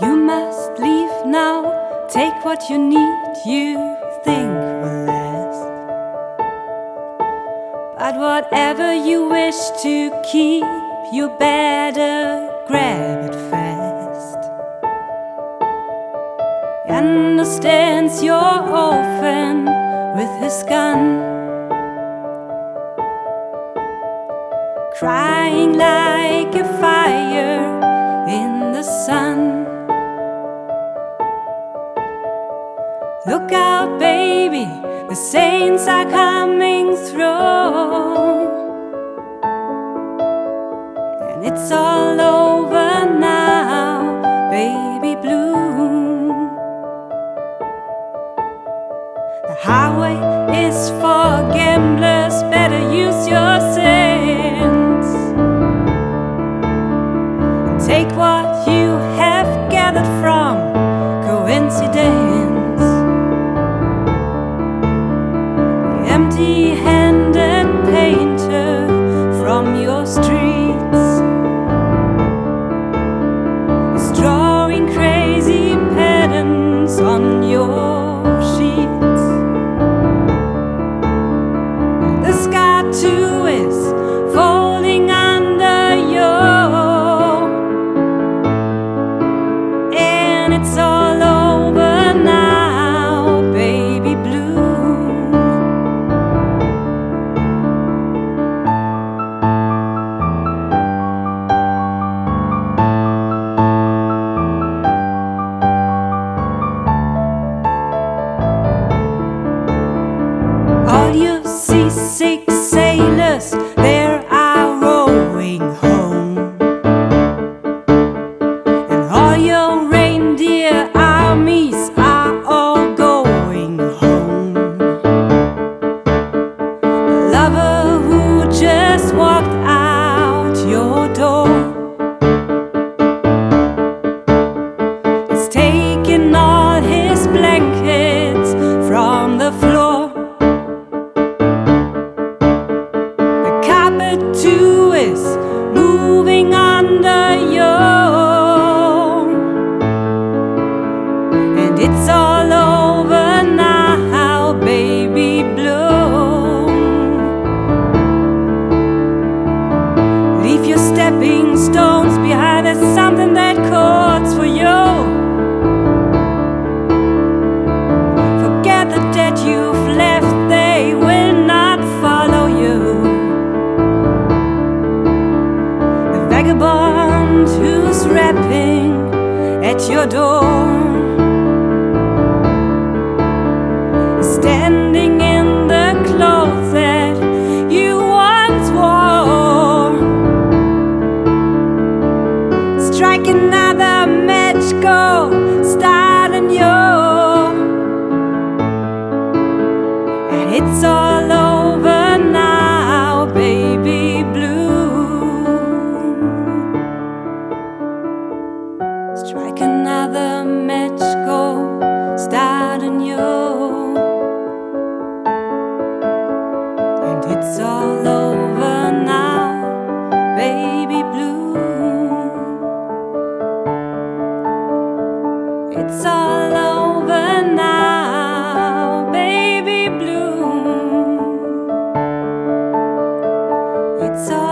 You must leave now, take what you need, you think will last. But whatever you wish to keep, you better grab it fast. He understands you're orphan with his gun, crying like a fire in the sun. Look out, baby, the saints are coming through. And it's all over now, baby blue. The highway is for gamblers, better use your sense and take what you have gathered from coincidence. Empty-handed painter from your streets is drawing crazy patterns on your sheets. The sky too is folding under you, and it's all over now, baby blue. All you seasick sailors, they are rowing home, and all your reindeer armies are all going home. The lover who just walked out your door is taking all his blankets from the floor. Too is moving under you, and it's all over now, baby blue. Leave your stepping stones behind, there's something that calls for you. Forget the dead you've left, they will not follow you. Vagabond who's rapping at your door, standing in the clothes that you once wore. Strike another match, go start anew, and it's all over now, baby blue. Strike another match, go start anew, and it's all over now, baby blue. It's all over now, baby blue. It's all